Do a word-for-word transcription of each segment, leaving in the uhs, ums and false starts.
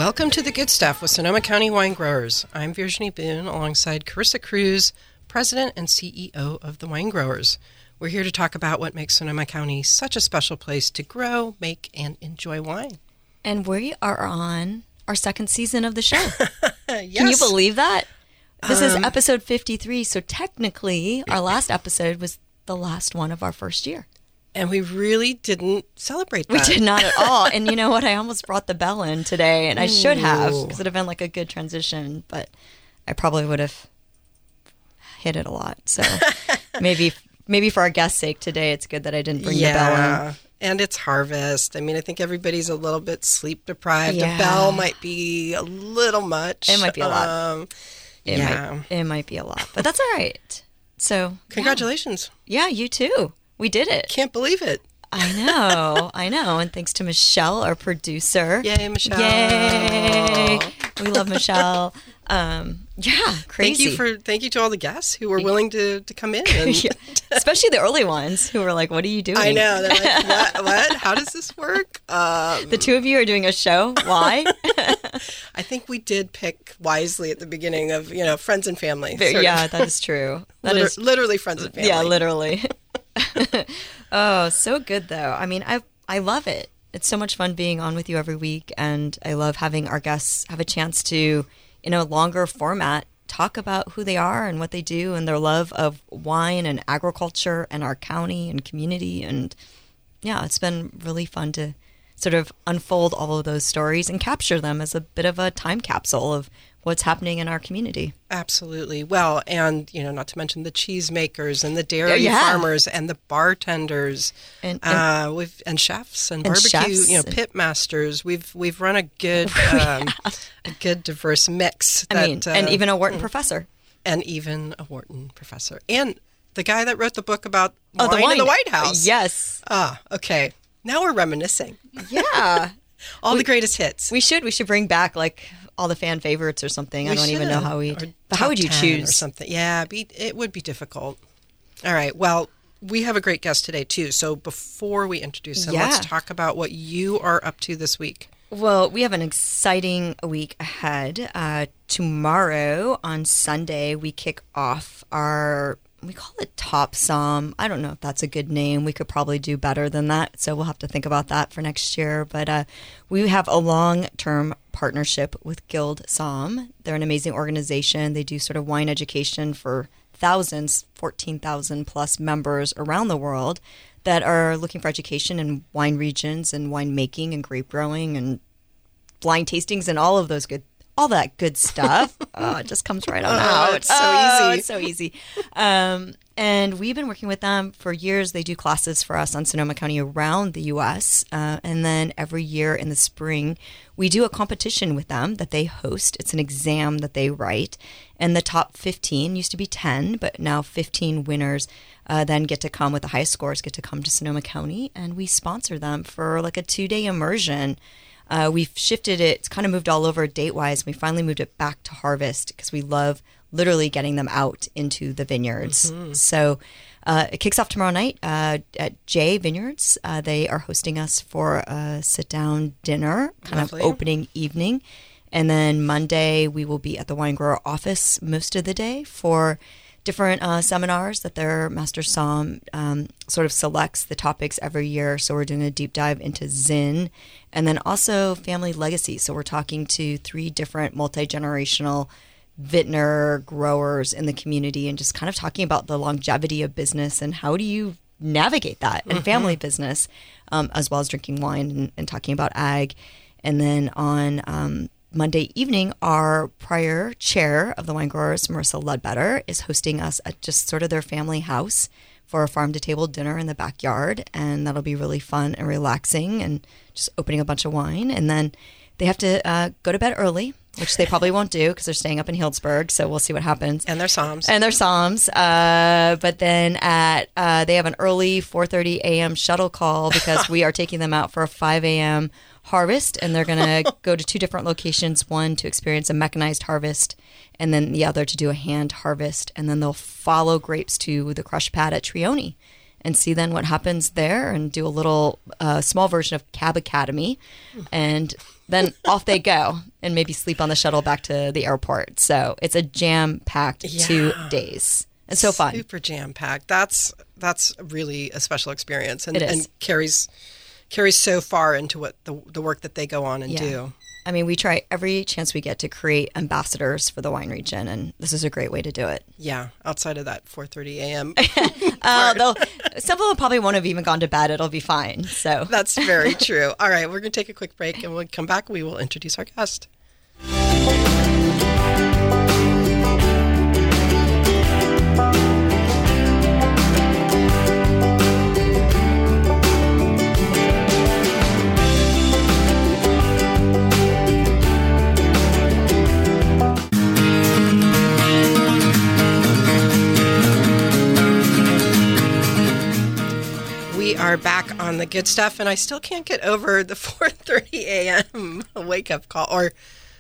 Welcome to The Good Stuff with Sonoma County Wine Growers. I'm Virginie Boone alongside Carissa Cruz, President and C E O of the Wine Growers. We're here to talk about what makes Sonoma County such a special place to grow, make, and enjoy wine. And we are on our second season of the show. Yes. Can you believe that? This Um, is episode fifty-three, so technically our last episode was the last one of our first year. And we really didn't celebrate We that. did not at all. And you know what? I almost brought the bell in today, and I should have, Ooh. because it would have been like a good transition, but I probably would have hit it a lot. So maybe maybe for our guest's sake today, it's good that I didn't bring the bell in. Yeah, and it's harvest. I mean, I think everybody's a little bit sleep deprived. Yeah. A bell might be a little much. It might be a lot. Um, It, yeah. might, it might be a lot, but that's all right. So Congratulations. Yeah, you too. We did it. Can't believe it. I know, I know. And thanks to Michelle, our producer. Yay, Michelle. Yay. We love Michelle. Um, yeah, crazy. Thank you for thank you to all the guests who were willing to, to come in. And Yeah. Especially the early ones who were like, what are you doing? I know. They're like, what? What? How does this work? Um, The two of you are doing a show. Why? I think we did pick wisely at the beginning of, you know, friends and family. sort of. Yeah, that is true. That Liter- is literally friends and family. Yeah, literally. Oh, so good though. I mean, I I love it. It's so much fun being on with you every week, and I love having our guests have a chance to, in a longer format, talk about who they are and what they do and their love of wine and agriculture and our county and community. And yeah, it's been really fun to sort of unfold all of those stories and capture them as a bit of a time capsule of what's happening in our community. Absolutely. Well, and, you know, not to mention the cheese makers and the dairy Yeah. farmers and the bartenders And, and uh, we've and chefs and, And barbecue, chefs you know, and- pit masters. We've we've run a good um, a good diverse mix. I that, mean, uh, and even a Wharton professor. and even a Wharton professor and the guy that wrote the book about Oh, wine, the wine in the White House. Yes. Ah, okay. Now we're reminiscing. Yeah. All the greatest hits. We should. We should bring back like all the fan favorites or something. I We don't even know should. how we. Or But how top would you ten choose or something? Yeah, be, it would be difficult. All right. Well, we have a great guest today too. So before we introduce him, Yeah. let's talk about what you are up to this week. Well, we have an exciting week ahead. Uh, tomorrow on Sunday, we kick off our. We call it Top Som. I don't know if that's a good name. We could probably do better than that. So we'll have to think about that for next year. But uh, we have a long-term partnership with Guild Som. They're an amazing organization. They do sort of wine education for thousands, fourteen thousand plus members around the world that are looking for education in wine regions and winemaking and grape growing and blind tastings and all of those good all that good stuff. Oh, it just comes right on Oh, out. it's so Oh, easy. It's so easy. Um, and we've been working with them for years. They do classes for us on Sonoma County around the U S Uh, and then every year in the spring, we do a competition with them that they host. It's an exam that they write. And the top fifteen, used to be ten, but now fifteen winners uh, then get to come with the highest scores, get to come to Sonoma County. And we sponsor them for like a two-day immersion. Uh, we've shifted it. It's kind of moved all over date-wise. We finally moved it back to harvest because we love literally getting them out into the vineyards. Mm-hmm. So uh, it kicks off tomorrow night uh, at J Vineyards. Uh, they are hosting us for a sit-down dinner, kind Lovely. of opening evening. And then Monday, we will be at the Wine Grower office most of the day for different uh, seminars that their Master Som um, sort of selects the topics every year. So we're doing a deep dive into Zin and then also family legacy. So we're talking to three different multi-generational vintner growers in the community and just kind of talking about the longevity of business and how do you navigate that in family business, um, as well as drinking wine and, and talking about ag. And then on um, Monday evening, our prior chair of the Wine Growers, Marissa Ledbetter, is hosting us at just sort of their family house for a farm-to-table dinner in the backyard, and that'll be really fun and relaxing and just opening a bunch of wine. And then they have to uh, go to bed early, which they probably won't do because they're staying up in Healdsburg, so we'll see what happens. And their Psalms. And their Psalms. Uh, but then at uh, they have an early four thirty a.m. shuttle call because we are taking them out for a five a.m. harvest, and they're going to go to two different locations, one to experience a mechanized harvest and then the other to do a hand harvest. And then they'll follow grapes to the crush pad at Trioni and see then what happens there and do a little uh, small version of Cab Academy and then off they go and maybe sleep on the shuttle back to the airport. So it's a jam-packed Yeah. two days. It's so fun. Super jam-packed. That's that's really a special experience, and, It is. and carries carries so far into what the the work that they go on and Yeah. do. I mean, we try every chance we get to create ambassadors for the wine region, and this is a great way to do it. Yeah, outside of that four thirty a.m. Uh, they'll, some of them probably won't have even gone to bed. It'll be fine. So That's very true. All right, we're going to take a quick break, and when we come back, we will introduce our guest. We are back on the good stuff, and I still can't get over the four thirty a.m. wake up call, or,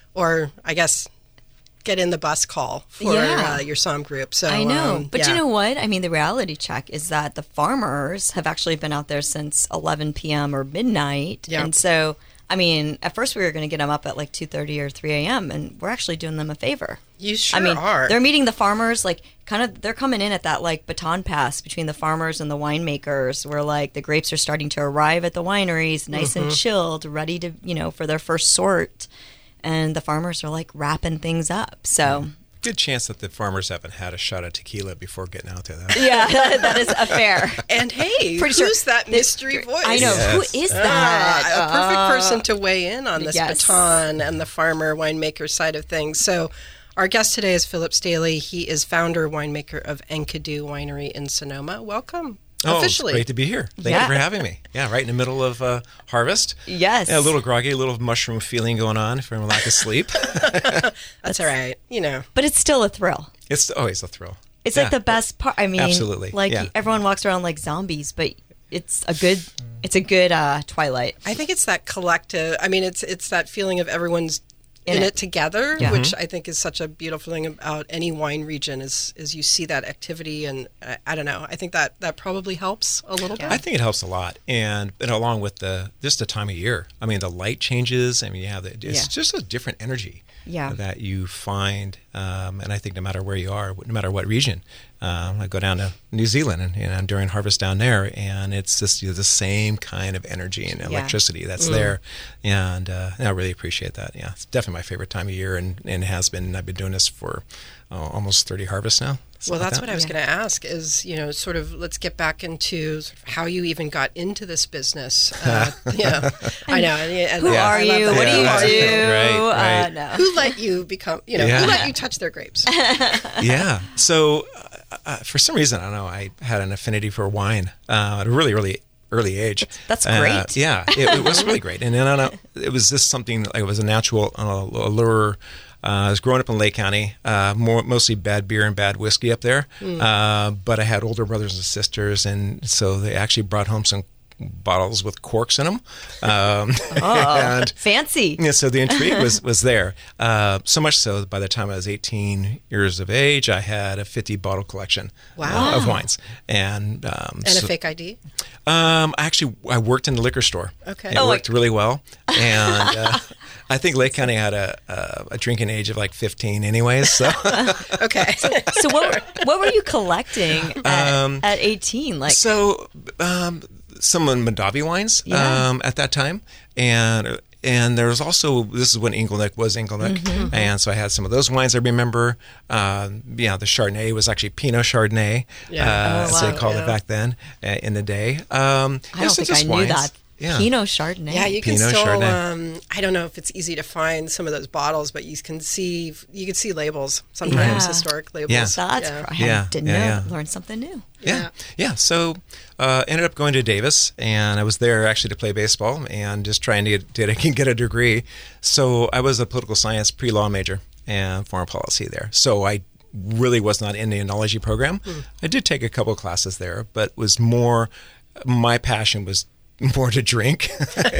or I guess, get in the bus call for Yeah. uh, your Somm group. So I know. um, but yeah. you know what? I mean, the reality check is that the farmers have actually been out there since eleven p.m. or midnight. Yeah. And so, I mean, at first we were going to get them up at like two thirty or three a.m., and we're actually doing them a favor. You sure I mean, are. they're meeting the farmers, like, kind of, they're coming in at that, like, baton pass between the farmers and the winemakers, where, like, the grapes are starting to arrive at the wineries, nice Mm-hmm. and chilled, ready to, you know, for their first sort. And the farmers are, like, wrapping things up. So, Good chance that the farmers haven't had a shot of tequila before getting out there. That yeah, that is a fair. And hey, Pretty sure who's that this- mystery voice? I know. Yes. Who is Ah, that? a perfect Uh, person to weigh in on this yes. baton and the farmer winemaker side of things. So, our guest today is Philip Staley. He is founder winemaker of Enkidu Winery in Sonoma. Welcome. Oh, Officially. it's great to be here. Thank Yeah. you for having me. Yeah, right in the middle of uh, harvest. Yes. Yeah, a little groggy, a little mushroom feeling going on from lack of sleep. That's all right. You know. But it's still a thrill. It's always a thrill. It's Yeah. like the best part. I mean, Absolutely, like yeah. everyone walks around like zombies, but it's a good, it's a good uh, Twilight. I think it's that collective. I mean, it's it's that feeling of everyone's in, In it. it. together, Yeah. which I think is such a beautiful thing about any wine region. Is is you see that activity, and I, I don't know. I think that that probably helps a little I bit. think it helps a lot, and, and along with the just the time of year. I mean, the light changes. I mean, you have the, it's Yeah. just a different energy Yeah. that you find, um, and I think no matter where you are, no matter what region. Um, I go down to New Zealand and, and I'm during harvest down there, and it's just you know, the same kind of energy and electricity that's there, and, uh, and I really appreciate that. Yeah, it's definitely my favorite time of year, and, and has been. I've been doing this for oh, almost thirty harvests now. Well, Something like that's that. what I was Yeah. going to ask. Is you know, sort of, let's get back into sort of how you even got into this business. Uh, you know, I know. And, and Who I are love you? that. What do Yeah, you right, do? right, right. Uh, no. Who let you become? You know, Yeah. who let you touch their grapes? Yeah. So, uh, uh, for some reason, I don't know, I had an affinity for wine uh, at a really, really early age. That's Uh, great. yeah, it, it was really great. And then I don't know, it was just something, like, it was a natural uh, allure. Uh, I was growing up in Lake County, uh, more, mostly bad beer and bad whiskey up there. Uh, but I had older brothers and sisters, and so they actually brought home some bottles with corks in them. Um, Oh, and fancy. yeah, so the intrigue was was there. Uh, so much so that by the time I was eighteen years of age, I had a fifty bottle collection Wow. uh, of wines, and um, And so- a fake I D. um, actually, I worked in the liquor store. Okay. It Oh, worked really well, and uh, I think Lake County had a, a a drinking age of like fifteen, anyways. So Okay. So what what were you collecting at, Um, at eighteen? Like, so um, some Mondavi wines Yeah. um, at that time, and and there was also, this is when Inglenook was Inglenook, Mm-hmm. and so I had some of those wines I remember. Um, yeah, the Chardonnay was actually Pinot Chardonnay, Yeah. uh, Oh, as they wow. called Yeah. it back then uh, in the day. Um, I yeah, don't so think I just knew wines. that. Yeah. Pinot Chardonnay. Yeah, you can Pinot still. Chardonnay. Um, I don't know if it's easy to find some of those bottles, but you can see you can see labels sometimes, Yeah. historic labels. Yeah. That's yeah. I Yeah, didn't yeah, know. yeah. Learned something new. Yeah, yeah. So uh, ended up going to Davis, and I was there actually to play baseball and just trying to get, to get a degree. So I was a political science pre-law major and foreign policy there. So I really was not in the enology program. I did take a couple classes there, but was more, my passion was more to drink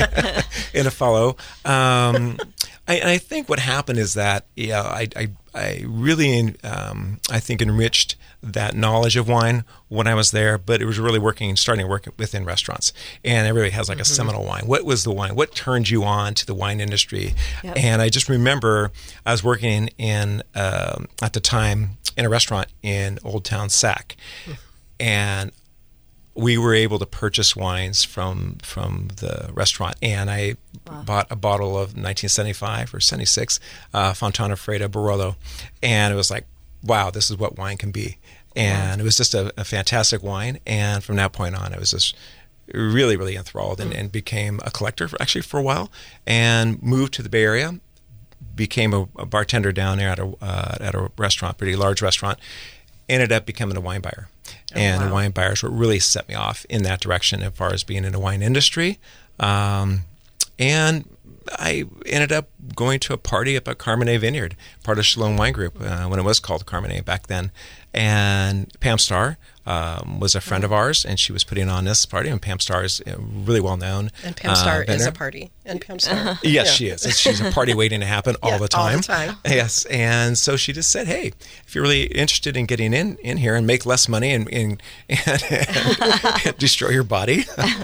and to follow. Um, I, and I think what happened is that, yeah, I, I, I really, um, I think enriched that knowledge of wine when I was there, but it was really working, starting to work within restaurants. And everybody has like mm-hmm. a seminal wine. What was the wine? What turned you on to the wine industry? Yep. And I just remember I was working in, um, at the time, in a restaurant in Old Town Sac. Mm. And we were able to purchase wines from from the restaurant, and I wow. bought a bottle of nineteen seventy-five or seventy-six uh, Fontana Freda Barolo, and it was like, wow, this is what wine can be. And wow. it was just a, a fantastic wine, and from that point on, I was just really, really enthralled and, and became a collector for, actually for a while, and moved to the Bay Area, became a, a bartender down there at a, uh, at a restaurant, pretty large restaurant, ended up becoming a wine buyer. Oh, and wow. the wine buyers what really set me off in that direction as far as being in the wine industry. Um, and I ended up going to a party up at Carmenet Vineyard, part of Chalone Wine Group, uh, when it was called Carmenet back then. And Pam Starr um, was a friend of ours, and she was putting on this party. And Pam Starr is uh, really well known. And Pam Starr uh, is a party. And Pam Starr. Uh-huh. Yes, yeah. she is. She's a party waiting to happen all yeah, the time. All the time. Yes. And so she just said, hey, if you're really interested in getting in, in here and make less money and, and, and, and destroy your body,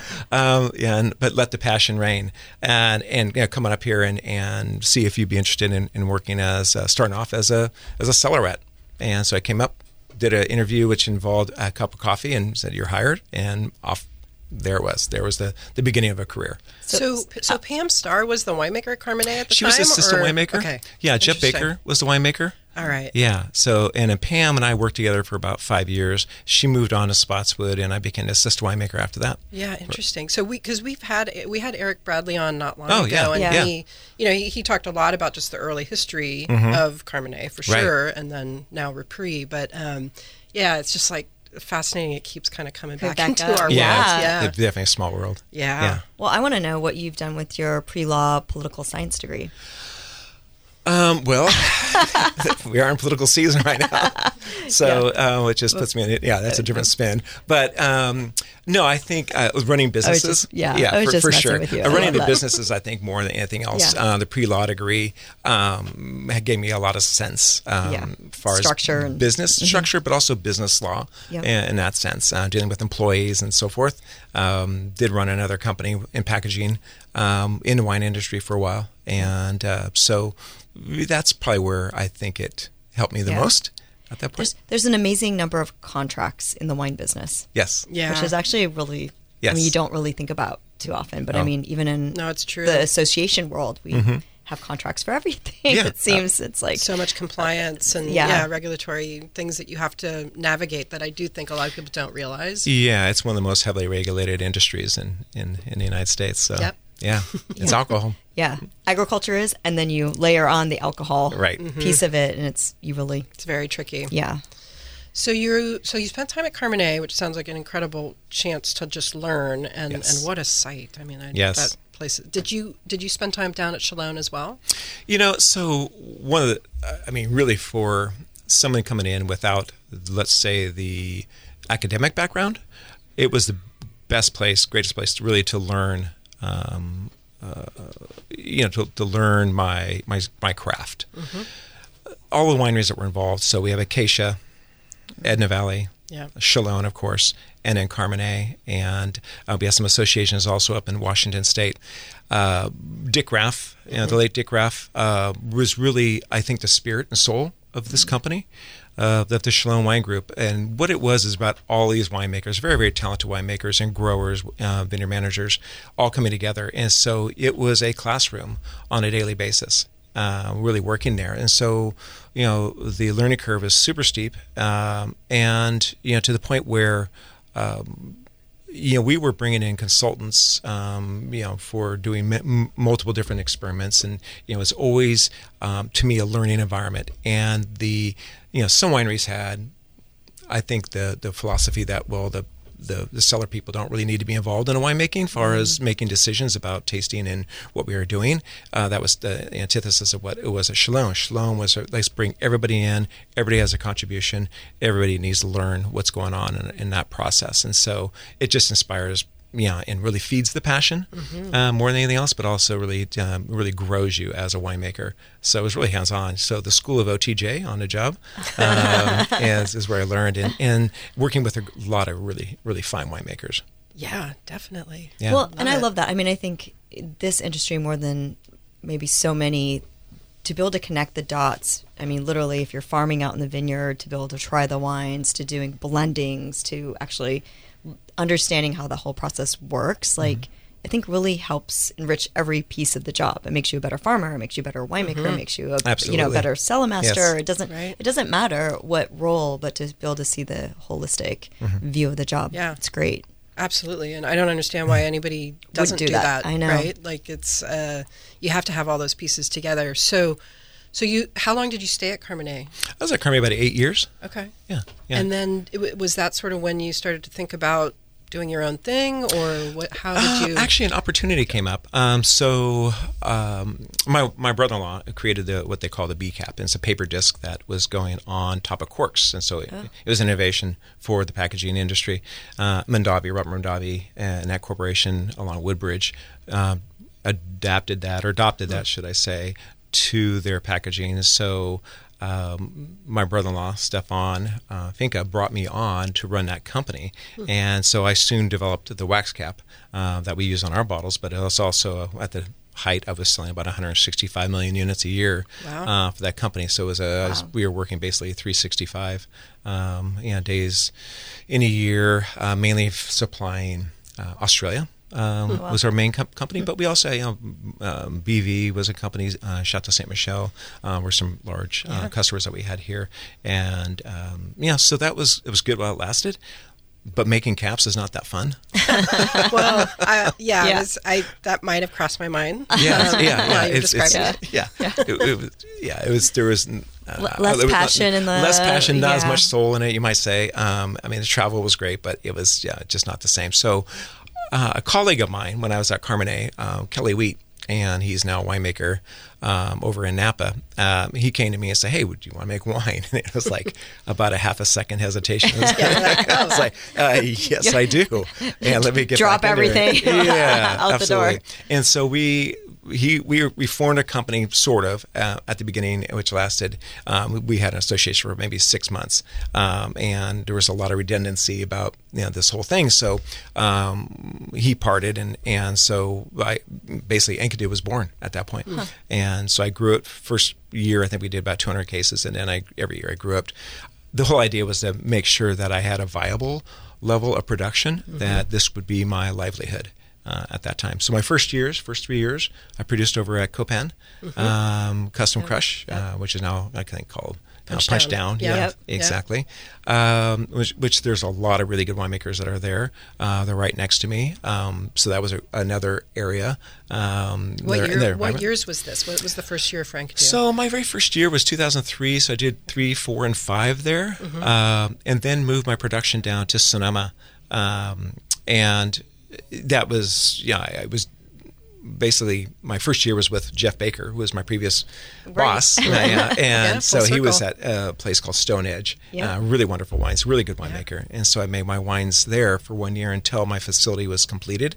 um, and but let the passion reign, and and you know, come on up here and, and see if you'd be interested in, in working as uh, starting off as a as a cellar rat. And so I came up, did an interview which involved a cup of coffee, and said, you're hired, and off there it was. There was the, the beginning of a career. So, so, so Pam Starr was the winemaker at Carmenet at the she time? She was the assistant or? winemaker. Okay. Yeah, Jeff Baker was the winemaker. All right. Yeah. So, and uh, Pam and I worked together for about five years. She moved on to Spotswood, and I became an assistant winemaker after that. Yeah, interesting. So we, because we've had we had Eric Bradley on not long oh, ago, yeah. and yeah. he, you know, he, he talked a lot about just the early history mm-hmm. of Carmenet for sure, right. and then now Repris. But um, yeah, it's just like fascinating. It keeps kind of coming back, back into up. our yeah, world. It's, Yeah, it's definitely a small world. Yeah. yeah. Well, I want to know what you've done with your pre-law political science degree. Um, well, we are in political season right now, so yeah. uh, it just puts me in it. Yeah, that's a different spin. But um, no, I think uh, running businesses. Just, yeah, yeah, I was for, just for messing sure. with you. Uh, running the that. businesses, I think more than anything else. Yeah. Uh, the pre-law degree um, gave me a lot of sense, um, yeah. as far structure as and, business mm-hmm. structure, but also business law yep. in, in that sense, uh, dealing with employees and so forth. Um, did run another company in packaging um, in the wine industry for a while, and uh, so. That's probably where I think it helped me the yeah. most at that point. There's, there's an amazing number of contracts in the wine business. Yes. Yeah. Which is actually really, yes. I mean, you don't really think about too often, but oh. I mean, even in no, it's true. the association world, we mm-hmm. have contracts for everything. Yeah. It seems it's like so much compliance and yeah. yeah, regulatory things that you have to navigate that I do think a lot of people don't realize. Yeah, it's one of the most heavily regulated industries in, in, in the United States. So yep. yeah, it's yeah. alcohol. Yeah, agriculture is, and then you layer on the alcohol right. piece of it, and it's you really it's very tricky. Yeah. So you so you spent time at Carmenet, which sounds like an incredible chance to just learn, and, yes. and what a site! I mean, I, yes. that place. Did you did you spend time down at Chalone as well? You know, so one of the, I mean, really for someone coming in without, let's say, the academic background, it was the best place, greatest place to really to learn. Um, Uh, you know, to, to learn my my, my craft. Mm-hmm. All the wineries that were involved. So we have Acacia, Edna Valley, yeah. Chalone, of course, and then Carmenet. And uh, we have some associations also up in Washington State. Uh, Dick Raff, you know, mm-hmm. the late Dick Raff, uh, was really, I think, the spirit and soul of this company. Uh, the, the Chalone Wine Group. And what it was is about all these winemakers, very, very talented winemakers and growers, uh, vineyard managers, all coming together. And so it was a classroom on a daily basis, uh, really working there. And so, you know, the learning curve is super steep. Um, and, you know, to the point where, um, you know, we were bringing in consultants, um, you know, for doing m- multiple different experiments. And, you know, it's always, um, to me, a learning environment. And the, you know, some wineries had, I think, the the philosophy that, well, the the, the cellar people don't really need to be involved in a winemaking as far mm-hmm. as making decisions about tasting and what we were doing. Uh, that was the antithesis of what it was at Chalone. Chalone was, a, let's bring everybody in. Everybody has a contribution. Everybody needs to learn what's going on in, in that process. And so it just inspires yeah, and really feeds the passion mm-hmm. uh, more than anything else, but also really um, really grows you as a winemaker. So it was really hands-on. So the School of O T J on the job um, is, is where I learned, and, and working with a lot of really, really fine winemakers. Yeah, definitely. Yeah. Well, Love and I it. love that. I mean, I think this industry, more than maybe so many, to be able to connect the dots. I mean, literally, if you're farming out in the vineyard, to be able to try the wines, to doing blendings, to actually understanding how the whole process works, like mm-hmm. I think really helps enrich every piece of the job. It makes you a better farmer, it makes you a better winemaker, mm-hmm. it makes you a Absolutely. you know better cellar master. Yes. It doesn't Right. it doesn't matter what role, but to be able to see the holistic mm-hmm. view of the job. Yeah. It's great. Absolutely, and I don't understand why anybody doesn't do do that. that. I know. Right? Like it's uh, you have to have all those pieces together. So, so you, how long did you stay at Carmenet? I was at Carmenet about eight years. Okay, Yeah, yeah. and then it, w- was that sort of when you started to think about doing your own thing, or what? How did you? Uh, actually, an opportunity came up. Um, so um, my my brother-in-law created the what they call the B cap. And it's a paper disc that was going on top of corks, and so it, Oh. it was an innovation for the packaging industry. Uh, Mondavi, Robert Mondavi, and that corporation along Woodbridge uh, adapted that or adopted that, should I say, to their packaging. So. Um, my brother-in-law, Stefan uh, Finca, brought me on to run that company. Hmm. And so I soon developed the wax cap uh, that we use on our bottles, but it was also uh, at the height I was selling about one hundred sixty-five million units a year wow. uh, for that company. So it was a, wow. I was, we were working basically three hundred sixty-five um, you know, days in a year, uh, mainly f- supplying uh, Australia. Um, wow. was our main com- company, but we also, you know, um, B V was a company, uh, Chateau Saint Michel uh, were some large uh, yeah. customers that we had here, and um, yeah, so that was it was good while it lasted. But making caps is not that fun. well, I, yeah, yeah. It was, I that might have crossed my mind. Yeah, um, yeah, yeah. While you were It's, describing it's, it. yeah, yeah. It, it was, yeah, it was. There was uh, less was passion not, in the less passion, not yeah. as much soul in it. You might say. Um, I mean, the travel was great, but it was yeah, just not the same. So. Uh, a colleague of mine, when I was at Carmenet, uh, Kelly Wheat, and he's now a winemaker um, over in Napa, um, he came to me and said, "Hey, would you want to make wine?" And it was like about a half a second hesitation. I was like, Yeah, like, I was like uh, "Yes, I do." And let me get drop back into everything. It. Yeah, out absolutely. the door. And so we. He we we formed a company sort of uh, at the beginning, which lasted. Um, we had an association for maybe six months, um, and there was a lot of redundancy about you know this whole thing. So um, he parted, and and so I basically Enkidu was born at that point. Huh. And so I grew it. First year, I think we did about two hundred cases, and then I every year I grew up. The whole idea was to make sure that I had a viable level of production, mm-hmm. that this would be my livelihood. Uh, at that time. So my first years, first three years, I produced over at Copan, mm-hmm. um, Custom yeah. Crush, yeah. Uh, which is now I think called Punch, uh, Punch Down. Down. Yeah, yep. exactly. Um, which, which there's a lot of really good winemakers that are there. Uh, they're right next to me. Um, so that was a, another area. Um, what there, year, there. what years was this? What was the first year Frank did? So my very first year was two thousand three. So I did three, four, and five there, mm-hmm. um, and then moved my production down to Sonoma, um, and that was yeah I was basically my first year was with Jeff Baker, who was my previous right. boss, uh, and yeah, so he circle. was at a place called Stone Edge. Yeah. Uh, really wonderful wines, really good winemaker, yeah. and so I made my wines there for one year until my facility was completed,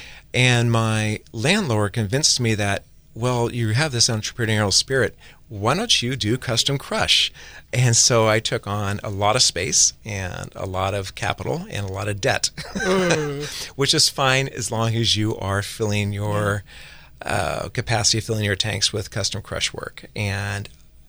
and my landlord convinced me that, well, you have this entrepreneurial spirit. Why don't you do Custom Crush? And so I took on a lot of space and a lot of capital and a lot of debt, mm. which is fine as long as you are filling your uh, capacity, filling your tanks with Custom Crush work. And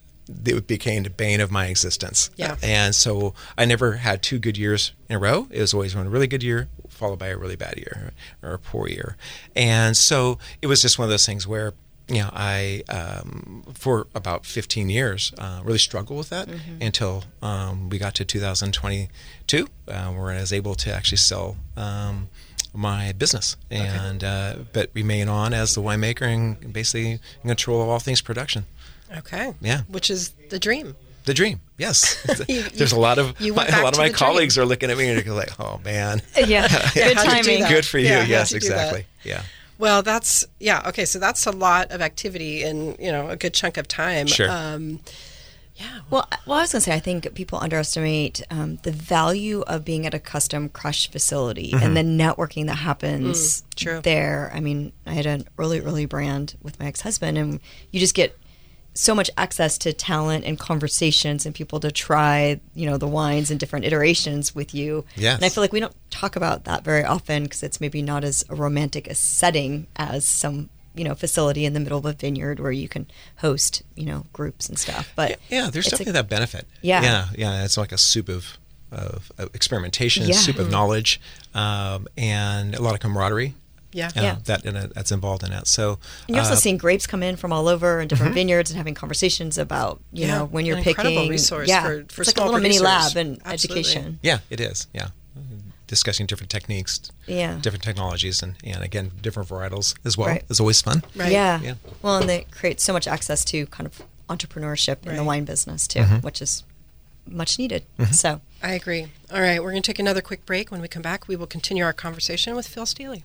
it became the bane of my existence. Yeah. And so I never had two good years in a row. It was always one really good year followed by a really bad year or a poor year. And so it was just one of those things where, you know, I, um, for about fifteen years, uh, really struggled with that mm-hmm. until um, we got to two thousand twenty-two, uh, where I was able to actually sell um, my business and okay. uh, but remain on as the winemaker and basically in control of all things production. Okay. Yeah. Which is the dream. The dream, yes. you, There's a lot of you my, a lot of my colleagues dream. are looking at me and they're like, "Oh man, yeah, good timing, good for you." Yeah, yes, exactly. Yeah. Well, that's yeah. Okay, so that's a lot of activity in you know a good chunk of time. Sure. Um, Yeah. Well, well, I was going to say, I think people underestimate um, the value of being at a custom crush facility Mm-hmm. and the networking that happens Mm, true. there. I mean, I had an early, early brand with my ex-husband, and you just get so much access to talent and conversations and people to try, you know, the wines and different iterations with you. Yes. And I feel like we don't talk about that very often because it's maybe not as a romantic a setting as some, you know, facility in the middle of a vineyard where you can host, you know, groups and stuff. But Yeah, there's it's definitely a- that benefit. Yeah. Yeah, yeah. It's like a soup of, of, of experimentation, Yeah. soup of knowledge, um, and a lot of camaraderie. Yeah. uh, Yeah. that in a, that's involved in it. So And you're also uh, seeing grapes come in from all over and different vineyards and having conversations about, you Yeah, know, when you're an picking. incredible resource yeah, for- for it's like a small little mini producers. lab and Absolutely. education. yeah, it is. Yeah, discussing different techniques, Yeah. different technologies, and, and again, different varietals as well. Right. It's always fun. Right. Yeah. Yeah. Well, and they create so much access to kind of entrepreneurship in the Right. wine business too, Mm-hmm. which is much needed. So, I agree. All right, we're going to take another quick break. When we come back, we will continue our conversation with Phil Steely.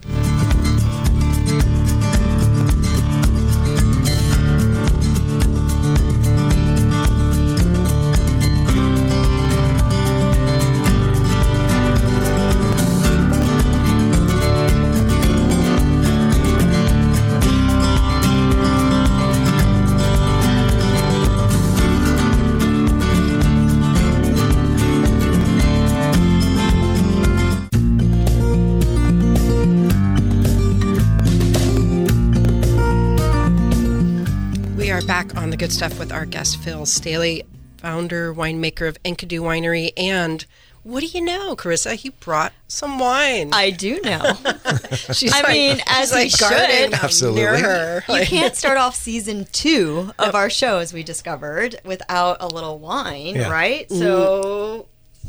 We are back on The Good Stuff with our guest, Phil Staley, founder, winemaker of Enkidu Winery. And what do you know, Carissa? He brought some wine. I do know. She's I like- mean, she's as like we should. guarding them Absolutely. near her. You Like- can't start off season two of our show, as we discovered, without a little wine, Yeah. right? So,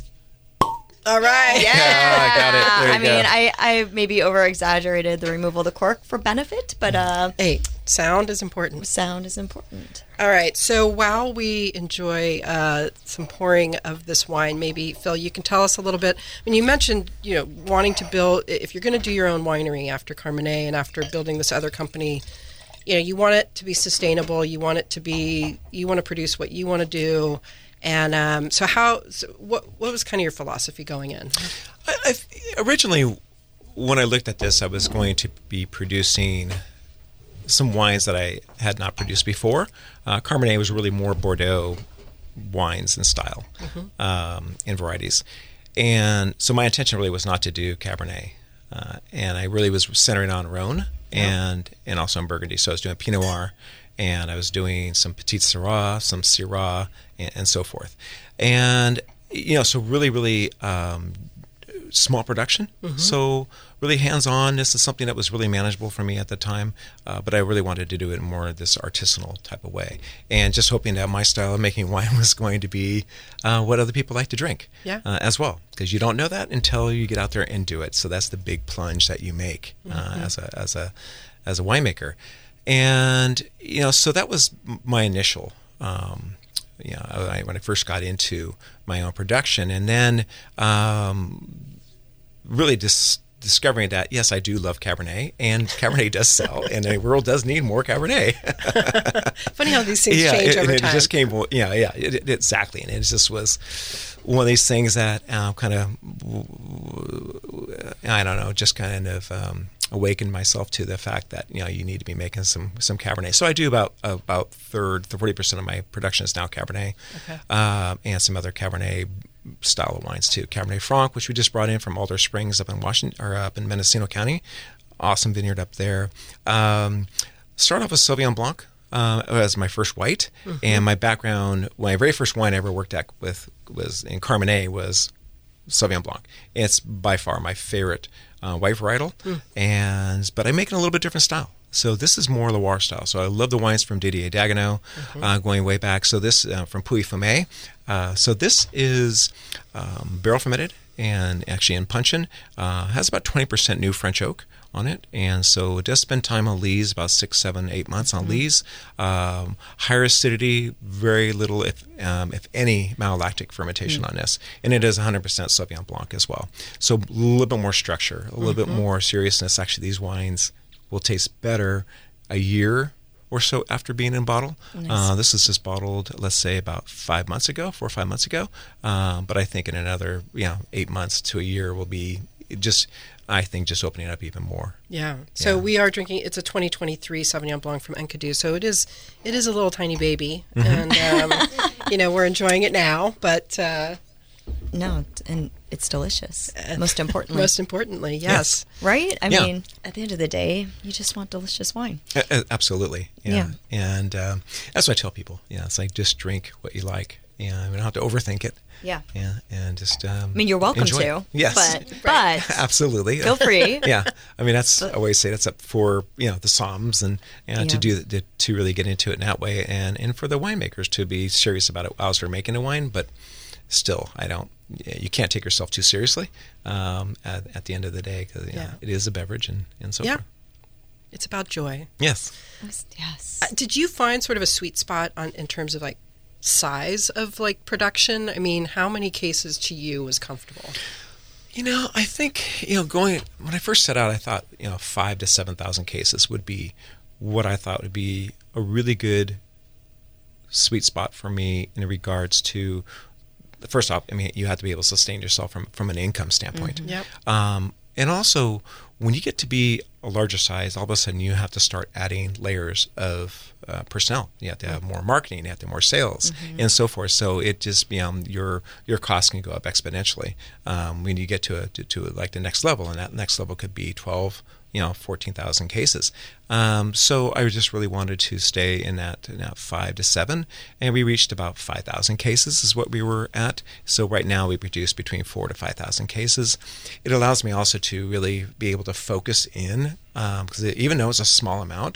All right. yeah. I got it. There you I mean, go. I, I maybe over exaggerated the removal of the cork for benefit, but uh, Hey, sound is important. sound is important. All right. So while we enjoy uh, some pouring of this wine, maybe Phil, you can tell us a little bit. I mean, you mentioned, you know, wanting to build. If you're going to do your own winery after Carmenet and after building this other company, you know, you want it to be sustainable. You want it to be. You want to produce what you want to do. And um, so, how? So what? What was kind of your philosophy going in? I, I've, originally, when I looked at this, I was going to be producing some wines that I had not produced before. Uh, Carmenet was really more Bordeaux wines in style um, and varieties. And so my intention really was not to do Cabernet. Uh, and I really was centering on Rhone and, and also on Burgundy. So I was doing Pinot Noir, and I was doing some Petit Syrah, some Syrah, and, and so forth. And, you know, so really, really um, small production. So really hands-on. This is something that was really manageable for me at the time, uh, but I really wanted to do it in more this artisanal type of way, and just hoping that my style of making wine was going to be uh, what other people like to drink Yeah. uh, as well, because you don't know that until you get out there and do it. So that's the big plunge that you make uh, as a as a as a winemaker, and you know, so that was m- my initial. Um, you know, I, when I first got into my own production, and then um, really dis- discovering that, yes, I do love Cabernet, and Cabernet does sell, and the world does need more Cabernet. Funny how these things yeah, change it, over and time. it just came, yeah, yeah, it, it, exactly. And it just was one of these things that uh, kind of, I don't know, just kind of um, awakened myself to the fact that, you know, you need to be making some some Cabernet. So I do about about third, forty percent of my production is now Cabernet, Okay. uh, and some other Cabernet style of wines too. Cabernet Franc, which we just brought in from Alder Springs up in Washington or up in Mendocino County, awesome vineyard up there. Um, start off with Sauvignon Blanc uh, as my first white, and my background, my very first wine I ever worked at with was in Carmenet was Sauvignon Blanc. It's by far my favorite uh, white varietal, and but I make it in a little bit different style. So this is more Loire style. So I love the wines from Didier Dagenot, uh, going way back. So this uh, from Pouilly-Fumé. Uh, so this is um, barrel fermented and actually in puncheon. Uh, has about twenty percent new French oak on it, and so it does spend time on lees, about six, seven, eight months on lees. Um, higher acidity, very little, if um, if any, malolactic fermentation on this, and it is one hundred percent Sauvignon Blanc as well. So a little bit more structure, a little bit more seriousness. Actually, these wines will taste better a year or so after being in bottle. Nice. Uh, this is just bottled, let's say, about five months ago, four or five months ago. Um, but I think in another, you know, eight months to a year will be just, I think, just opening up even more. Yeah. So Yeah. we are drinking. It's a twenty twenty-three Sauvignon Blanc from Enkidu. So it is. It is a little tiny baby, Mm-hmm. and um, you know we're enjoying it now. But uh, No, and it's delicious. Most importantly. most importantly, yes. Right? I Yeah. mean, at the end of the day, you just want delicious wine. Uh, uh, absolutely. Yeah. Yeah. And um, that's what I tell people. Yeah, it's like just drink what you like. Yeah, we don't have to overthink it. Yeah. Yeah, and just. Um, I mean, you're welcome enjoy to. it. Yes. But, but Absolutely. feel free. Yeah, I mean that's I always say that's up for you know the somms and you know, Yeah. to do to, to really get into it in that way, and and for the winemakers to be serious about it whilst they're making a wine. But still, I don't. You can't take yourself too seriously um, at, at the end of the day because you know, Yeah. it is a beverage and and so Yeah. forth. It's about joy. Yes. Yes. Uh, Did you find sort of a sweet spot on in terms of like size of like production? I mean, how many cases to you was comfortable? You know, I think, you know, going, when I first set out, I thought, you know, five to seven thousand cases would be what I thought would be a really good sweet spot for me in regards to, first off, I mean, you have to be able to sustain yourself from, from an income standpoint. Yep. Um, and also, when you get to be a larger size, all of a sudden you have to start adding layers of uh, personnel. You have to have more marketing, you have to have more sales, and so forth. So it just, you know, your your costs can go up exponentially um, when you get to a, to, to like the next level, and that next level could be twelve, you know, fourteen thousand cases. Um, so I just really wanted to stay in that, in that five to seven, and we reached about five thousand cases is what we were at. So right now we produce between four to five thousand cases. It allows me also to really be able to focus in, because um, even though it's a small amount,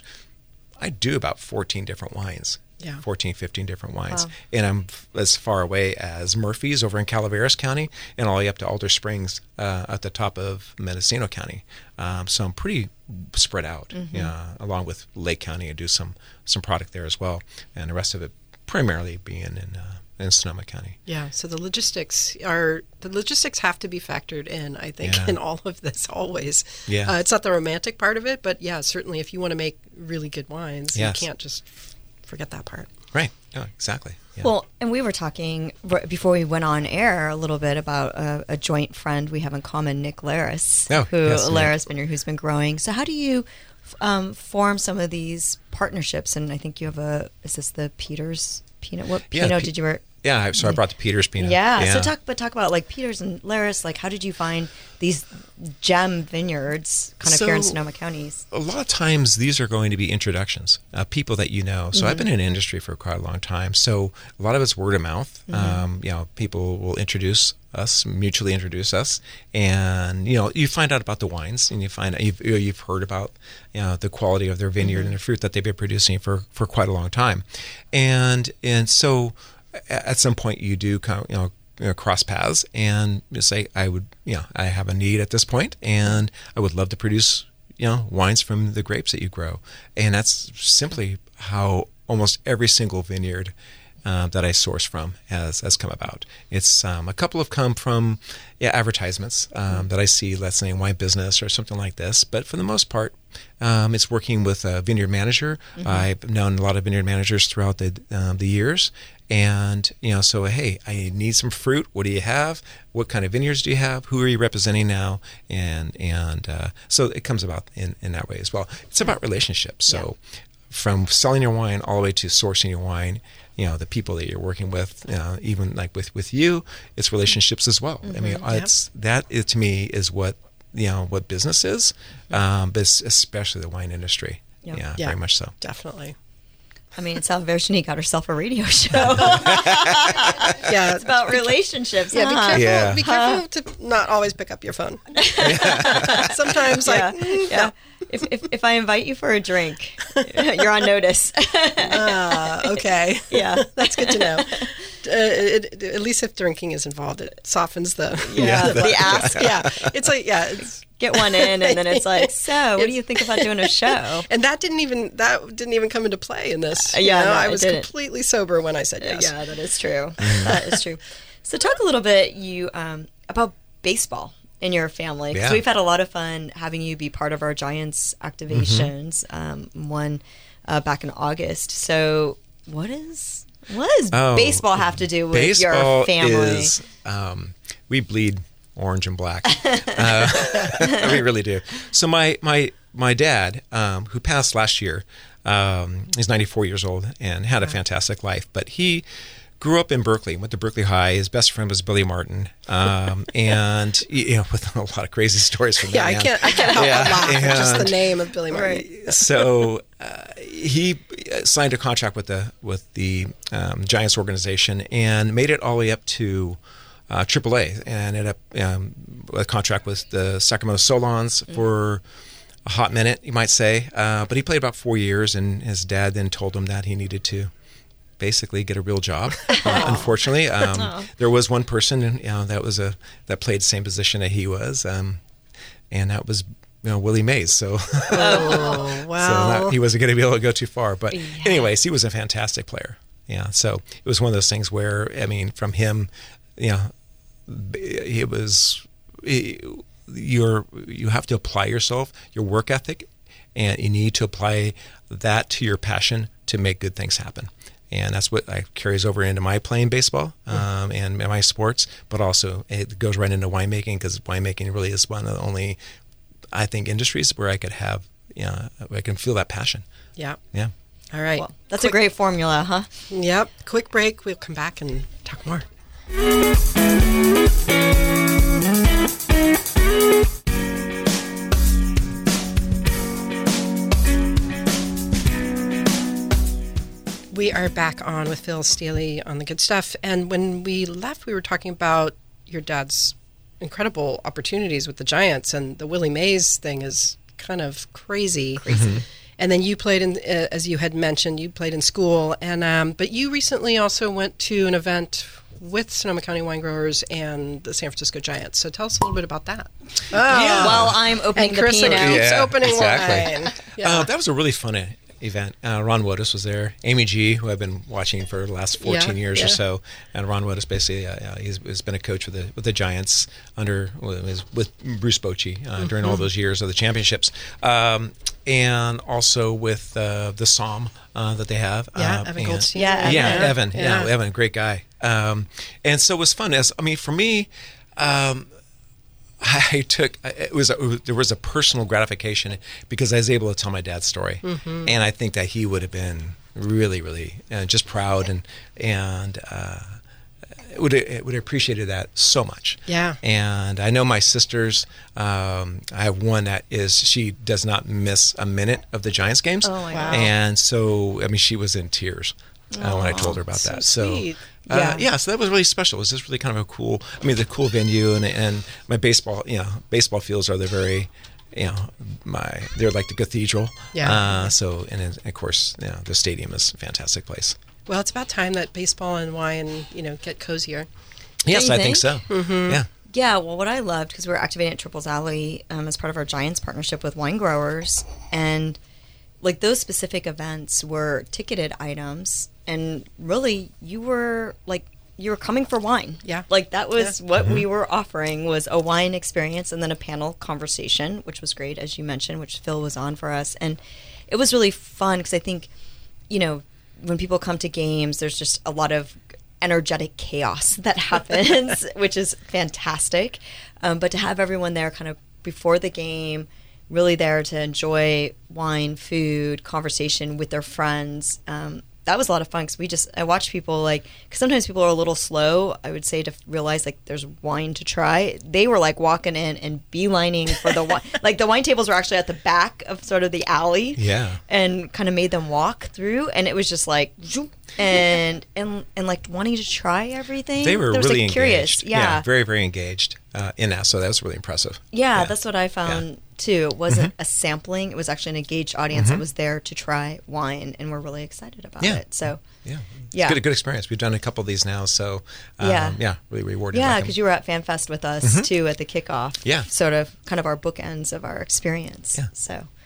I do about fourteen different wines. Yeah. fourteen, fifteen different wines. Wow. And I'm f- as far away as Murphy's over in Calaveras County and all the way up to Alder Springs uh, at the top of Mendocino County. Um, so I'm pretty spread out, Mm-hmm. uh, along with Lake County. I do some, some product there as well. And the rest of it primarily being in uh, in Sonoma County. Yeah. So the logistics are the logistics have to be factored in. I think Yeah. in all of this always. Yeah. Uh, it's not the romantic part of it, but yeah, certainly if you want to make really good wines, Yes. you can't just forget that part. Right. Yeah, exactly. Yeah. Well, and we were talking r- before we went on air a little bit about a, a joint friend we have in common, Nick Laris, Oh, who yes, Nick. Laris Vineyard, who's been growing. So, how do you f- um, form some of these partnerships? And I think you have a. Is this the Peters Pinot? What Yeah, Pinot Pe- did you were? yeah, I- so I brought the Peters Pinot. Yeah. So talk, but talk about like Peters and Laris. Like, how did you find these gem vineyards kind of here in So- Sonoma counties? A lot of times these are going to be introductions, uh, people that you know. So I've been in the industry for quite a long time. So a lot of it's word of mouth. Um, you know, people will introduce us, mutually introduce us, and you know, you find out about the wines, and you find out you've, you've heard about you know the quality of their vineyard and the fruit that they've been producing for for quite a long time, and and so a- at some point you do kind of, you know. You know, cross paths and just say, I would, you know, I have a need at this point, and I would love to produce, you know, wines from the grapes that you grow, and that's simply how almost every single vineyard uh, that I source from has has come about. It's um, a couple have come from yeah advertisements um, that I see, let's say in Wine Business or something like this, but for the most part, um, it's working with a vineyard manager. I've known a lot of vineyard managers throughout the um, the years. And, you know, so, hey, I need some fruit. What do you have? What kind of vineyards do you have? Who are you representing now? And and uh, so it comes about in, in that way as well. It's about relationships. So from selling your wine all the way to sourcing your wine, you know, the people that you're working with, you know, even like with, with you, it's relationships as well. I mean, it's that is, to me is what, you know, what business is, um, but it's especially the wine industry. Yeah. Yeah, Yeah. very much so. Definitely. I mean, it's how Virginie got herself a radio show. Yeah. It's about relationships. Yeah, be huh? careful. Yeah. Be careful to not always pick up your phone. Sometimes, Yeah, like, mm, yeah. If, if if I invite you for a drink, you're on notice. uh, okay, Yeah. that's good to know. Uh, it, it- at least if drinking is involved, it softens the Yeah, the ask. yeah. It's like yeah, it's, Get one in, and then it's like, so what do you think about doing a show? and that didn't even that didn't even come into play in this. you Yeah, know? no, I it was didn't. completely sober when I said yes. Yeah, that is true. That is true. So talk a little bit you um, about baseball in your family, because Yeah. we've had a lot of fun having you be part of our Giants activations. Um, one uh, back in August. So what is what does Oh, baseball have to do with baseball your family? Is, um, we bleed orange and black. uh, we really do. So my my my dad, um, who passed last year, um, he's ninety-four years old and had a fantastic life, but he grew up in Berkeley, went to Berkeley High. His best friend was Billy Martin, um, and you know, with a lot of crazy stories from Yeah, that I man. can't. I can't help Yeah, but laugh at just the and- name of Billy Martin. So uh, he signed a contract with the with the um, Giants organization and made it all the way up to uh, triple A, and ended up um, a contract with the Sacramento Solons mm. for a hot minute, you might say. Uh, but he played about four years, and his dad then told him that he needed to basically get a real job. Uh, unfortunately, um, there was one person, you know, that was a that played the same position that he was, um, and that was you know Willie Mays. So, Oh, wow. so not, he wasn't going to be able to go too far. But Yeah. anyways, he was a fantastic player. Yeah. So it was one of those things where I mean, from him, you know, it was it, you're you have to apply yourself, your work ethic, and you need to apply that to your passion to make good things happen. And that's what I carries over into my playing baseball um, and my sports, but also it goes right into winemaking because winemaking really is one of the only, I think, industries where I could have, you know, I can feel that passion. Yeah. Yeah. All right. Well, that's Quick- a great formula, huh? Yep. Quick break. We'll come back and talk more. We are back on with Phil Steely on The Good Stuff. And when we left, we were talking about your dad's incredible opportunities with the Giants, and the Willie Mays thing is kind of crazy. Crazy. Mm-hmm. And then you played in, uh, as you had mentioned, you played in school. And um, but you recently also went to an event with Sonoma County Wine Growers and the San Francisco Giants. So tell us a little bit about that. Oh, While I'm opening And the Chris Pinot. keeps Yeah, opening exactly. wine. Yeah. Uh, that was a really fun e- event. Uh, Ron Wotus was there. Amy G, who I've been watching for the last fourteen Yeah, years yeah. or so, and Ron Wotus basically uh, uh, he's, he's been a coach with the with the Giants under was with Bruce Bochy uh, during Mm-hmm. all those years of the championships, um, and also with uh, the Somm uh, that they have. Yeah, uh, Evan and- Goldstein. Yeah, Evan. yeah, Yeah. Evan. Yeah. Yeah. Evan, great guy. Um, and so it was fun. As I mean, for me. Um, I took it was, a, it was there was a personal gratification because I was able to tell my dad's story, mm-hmm. and I think that he would have been really, really uh, just proud and and uh, would would have appreciated that so much. Yeah. And I know my sisters. Um, I have one that is she does not miss a minute of the Giants games. Oh, my Wow. God. And so I mean she was in tears uh, when I told her about so that. sweet. So. Uh, Yeah. yeah, so that was really special. It was just really kind of a cool. I mean, the cool venue and and my baseball, you know, baseball fields are the very, you know, my they're like the cathedral. Yeah. Uh, so and then, of course, you know, the stadium is a fantastic place. Well, it's about time that baseball and wine, you know, get cozier. Yes, you I think, think? so. Mm-hmm. Yeah. Yeah, well, what I loved, because we were activating at Triples Alley um, as part of our Giants partnership with Wine Growers, and like those specific events were ticketed items, and really you were like you were coming for wine. Yeah. Like that was Yeah. what Mm-hmm. we were offering was a wine experience and then a panel conversation, which was great, as you mentioned, which Phil was on for us. And it was really fun because I think, you know, when people come to games, there's just a lot of energetic chaos that happens, which is fantastic. Um, but to have everyone there kind of before the game, really there to enjoy wine, food, conversation with their friends. Um, that was a lot of fun because we just, I watch people like, because sometimes people are a little slow, I would say, to realize like there's wine to try. They were like walking in and beelining for the wine. Like the wine tables were actually at the back of sort of the alley. Yeah. And kind of made them walk through. And it was just like, zoom, and, and, and like wanting to try everything. They were There was, really like, curious. engaged. Yeah. very, very engaged uh, in that. So that was really impressive. Yeah, that's what I found too. It wasn't a sampling; it was actually an engaged audience that was there to try wine, and we're really excited about Yeah. it. So, Yeah. Yeah. It's good, a good experience. We've done a couple of these now, so um, Yeah. yeah, really rewarding. yeah, Like 'em. because you were at FanFest with us too at the kickoff. Yeah. sort of, kind of our bookends of our experience. Yeah. So,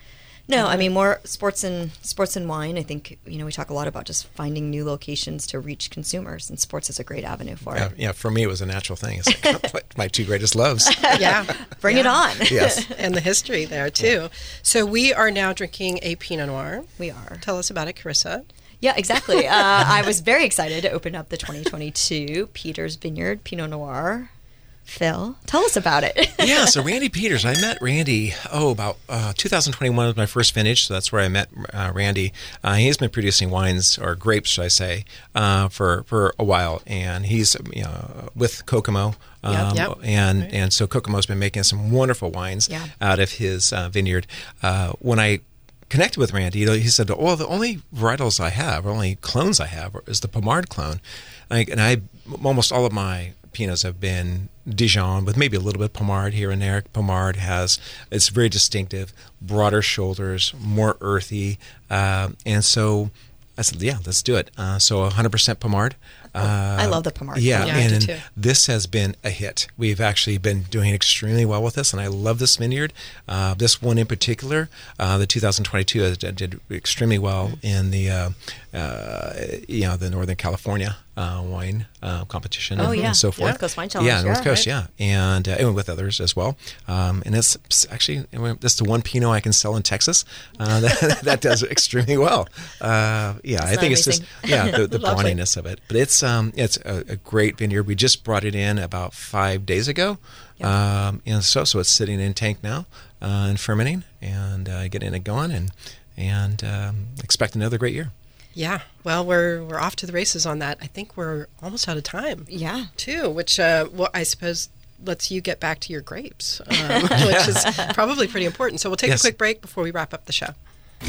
No, I mean more sports and sports and wine. I think you know we talk a lot about just finding new locations to reach consumers, and sports is a great avenue for Yeah, it. yeah, for me, it was a natural thing. It's like my two greatest loves. Yeah. Bring Yeah. it on. Yes. And the history there, too. So we are now drinking a Pinot Noir. We are. Tell us about it, Carissa. Yeah, exactly. Uh, I was very excited to open up the twenty twenty-two Peters Vineyard Pinot Noir. Phil, tell us about it. Yeah, so Randy Peters, I met Randy, oh, about uh, two thousand twenty-one was my first vintage, so that's where I met uh, Randy. Uh, he's been producing wines, or grapes, should I say, uh, for, for a while, and he's you know, with Kokomo. Um, Yep, yep. And, Right. and so Kokomo's been making some wonderful wines Yeah. out of his uh, vineyard. Uh, when I connected with Randy, you know, he said, "Oh, the only varietals I have, or only clones I have, is the Pommard clone." Like, and I, almost all of my Pinots have been Dijon, with maybe a little bit of Pommard here and there. Pommard has, it's very distinctive, broader shoulders, more earthy, uh, and so I said, "Yeah, let's do it." Uh, so one hundred percent Pommard. Uh, I love the Pommard. Yeah, Yeah, I and do too. this has been a hit. We've actually been doing extremely well with this, and I love this vineyard. Uh, this one in particular, uh, the two thousand twenty-two, uh, did extremely well in the, uh, uh, you know, the Northern California uh, wine uh, competition. Oh, and, yeah. and so forth. North Coast Wine Challenge, Yeah, North yeah, Coast, right. yeah, and uh, and with others as well. Um, and it's actually this is the one Pinot I can sell in Texas uh, that, that does extremely well. Uh, yeah, I Isn't think that it's just amazing? yeah the, the Lovely. browniness of it, but it's um it's a, a great vineyard. We just brought it in about five days ago, um, and so so it's sitting in tank now uh, and fermenting and uh, getting it going, and and um, expect another great year. Yeah. Well, we're we're off to the races on that. I think we're almost out of time, Yeah. too, which, uh, well, I suppose lets you get back to your grapes, um, which is probably pretty important. So we'll take Yes. a quick break before we wrap up the show.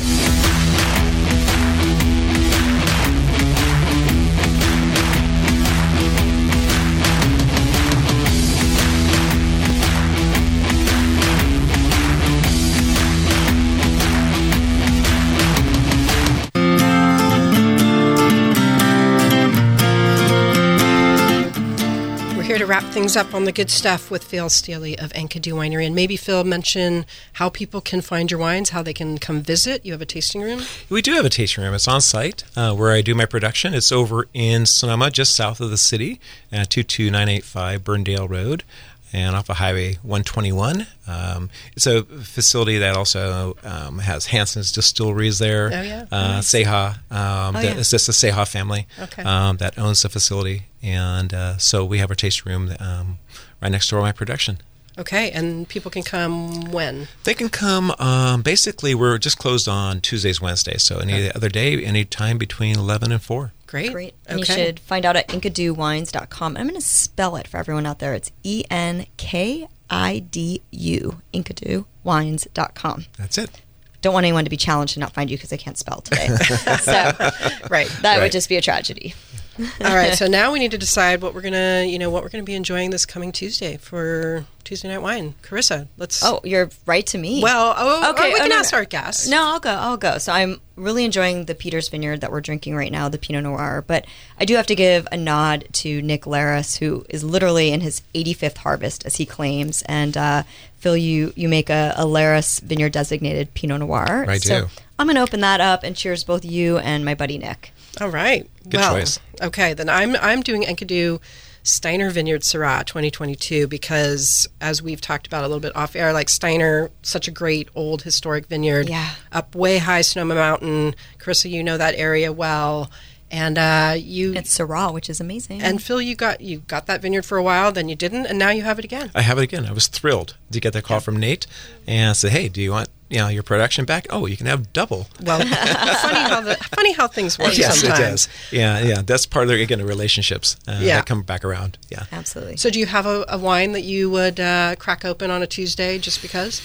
We're here to wrap things up on the good stuff with Phil Steely of Enkidu Winery. And maybe, Phil, mention how people can find your wines, how they can come visit. You have a tasting room? We do have a tasting room. It's on site uh, where I do my production. It's over in Sonoma, just south of the city, at two two nine eight five Burndale Road, and off of Highway one twenty-one. Um, it's a facility that also um, has Hanson's Distilleries there. Oh, yeah. Uh, Nice. Seha. Um, Oh, the- yeah. It's just the Seha family Okay. um, that owns the facility. And uh, so we have our tasting room um, right next door to my production. Okay. And people can come when? They can come. Um, basically, we're just closed on Tuesdays, Wednesdays. So any other day, any time between eleven and four. Great. Great. And Okay. you should find out at enkadu wines dot com. I'm going to spell it for everyone out there. It's E N K I D U, enkadu wines dot com. That's it. Don't want anyone to be challenged to not find you because I can't spell today. so Right. that Right. would just be a tragedy. All right. So now we need to decide what we're gonna, you know, what we're gonna be enjoying this coming Tuesday for Tuesday Night Wine. Carissa, let's. Oh, you're right to me. Well, oh, Okay, oh, we oh, can no, ask no. our guests. No, I'll go. I'll go. So I'm really enjoying the Peters Vineyard that we're drinking right now, the Pinot Noir. But I do have to give a nod to Nick Laris, who is literally in his eighty-fifth harvest, as he claims. And uh, Phil, you you make a, a Laris Vineyard designated Pinot Noir. I so do. I'm going to open that up and cheers both you and my buddy Nick. All right. Good well, choice. Okay, then I'm I'm doing Enkidu Steiner Vineyard Syrah twenty twenty-two because, as we've talked about a little bit off air, like Steiner, such a great old historic vineyard, Yeah. up way high Sonoma Mountain. Carissa, you know that area well, and uh, you It's Syrah, which is amazing. and Phil, you got you got that vineyard for a while, then you didn't, and now you have it again. I have it again. I was thrilled to get that call from Nate and said, "Hey, do you want you know your production back? Oh, you can have double." Well, funny how the funny how things work Yes, sometimes. it does. Yeah, yeah. That's part of the, again the relationships uh, Yeah. that come back around. Yeah. Absolutely. So, do you have a, a wine that you would uh, crack open on a Tuesday just because?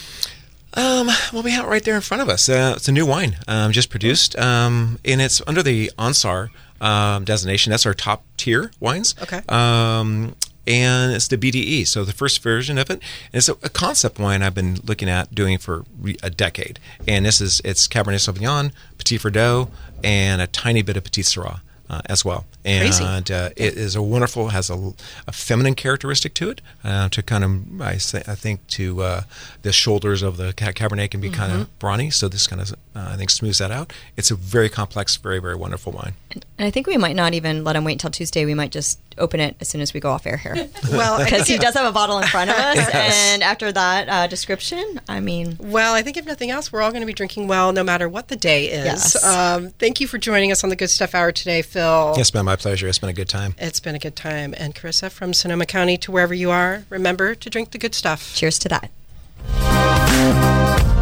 Um, well, we have it right there in front of us. Uh, it's a new wine, um, just produced, um, and it's under the Ansar um, designation. That's our top tier wines. Okay. Um, and it's the B D E, so the first version of it. And it's a, a concept wine I've been looking at doing for re- a decade. And this is it's Cabernet Sauvignon, Petit Verdot, and a tiny bit of Petit Syrah. uh, as well. And uh, it is a wonderful, has a, a feminine characteristic to it, uh, to kind of, I, say, I think, to uh, the shoulders of the Cabernet can be mm-hmm. kind of brawny, so this kind of, uh, I think, smooths that out. It's a very complex, very, very wonderful wine. And I think we might not even let him wait until Tuesday. We might just open it as soon as we go off air here. Well, because he does have a bottle in front of us, yes. and after that uh, description, I mean... Well, I think if nothing else, we're all going to be drinking well no matter what the day is. Yes. Um, thank you for joining us on the Good Stuff Hour today, Phil. Yes, ma'am, my pleasure. It's been a good time. It's been a good time. And Carissa, from Sonoma County to wherever you are, remember to drink the good stuff. Cheers to that.